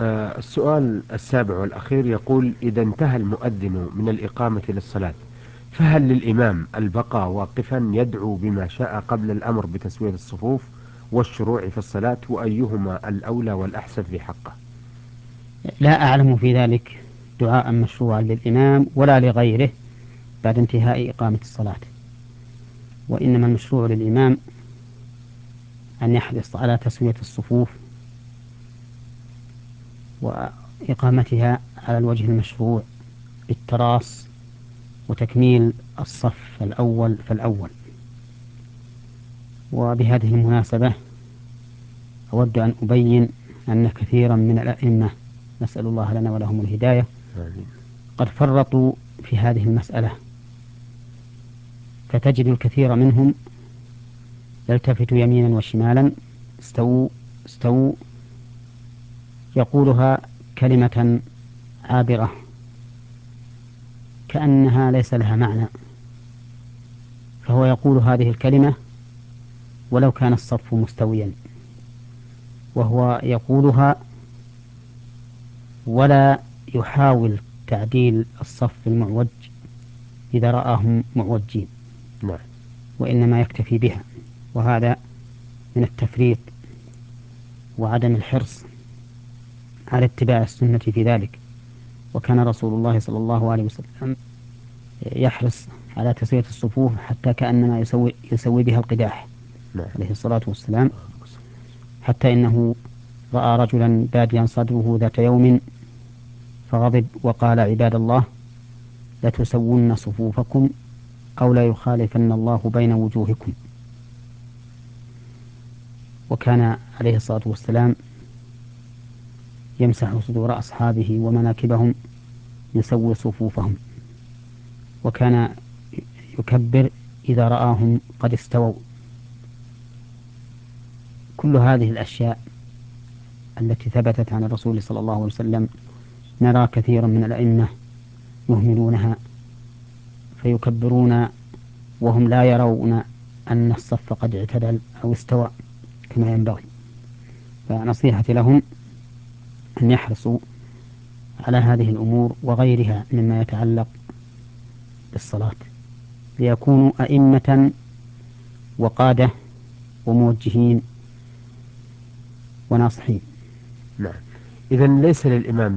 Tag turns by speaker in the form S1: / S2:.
S1: السؤال السابع والأخير يقول: إذا انتهى المؤذن من الإقامة للصلاة، فهل للإمام البقاء واقفا يدعو بما شاء قبل الأمر بتسوية الصفوف والشروع في الصلاة، وأيهما الأولى والأحسن في حقه؟
S2: لا أعلم في ذلك دعاء مشروعا للإمام ولا لغيره بعد انتهاء إقامة الصلاة، وإنما المشروع للإمام أن يحرص على تسوية الصفوف وإقامتها على الوجه المشروع بالتراص وتكميل الصف الأول فالأول. وبهذه المناسبة أود أن أبين أن كثيرا من الأئمة، نسأل الله لنا ولهم الهداية،
S1: آمين.
S2: قد فرطوا في هذه المسألة، فتجد الكثير منهم يلتفت يمينا وشمالا: استووا استووا، يقولها كلمة عابرة كأنها ليس لها معنى، فهو يقول هذه الكلمة ولو كان الصف مستويا، وهو يقولها ولا يحاول تعديل الصف المعوج إذا رآهم معوجين،
S1: نعم.
S2: وإنما يكتفي بها. وهذا من التفريط وعدم الحرص على اتباع السنة في ذلك. وكان رسول الله صلى الله عليه وسلم يحرص على تسوية الصفوف حتى كأنما يسوي بها القداح
S1: نعم.
S2: عليه الصلاة والسلام، حتى إنه رأى رجلا باديا صدره ذات يوم فغضب وقال: عباد الله، لتسون صفوفكم أو لا يخالفن الله بين وجوهكم. وكان عليه الصلاة والسلام يمسح صدور أصحابه ومناكبهم، يسوي صفوفهم، وكان يكبر إذا رآهم قد استووا. كل هذه الأشياء التي ثبتت عن الرسول صلى الله عليه وسلم نرى كثيرا من الأئمة يهملونها، فيكبرون وهم لا يرون أن الصف قد اعتدل أو استوى كما ينبغي. فنصيحتي لهم أن يحرصوا على هذه الأمور وغيرها مما يتعلق بالصلاة، ليكونوا أئمة وقادة وموجهين وناصحين.
S1: نعم. إذا ليس للإمام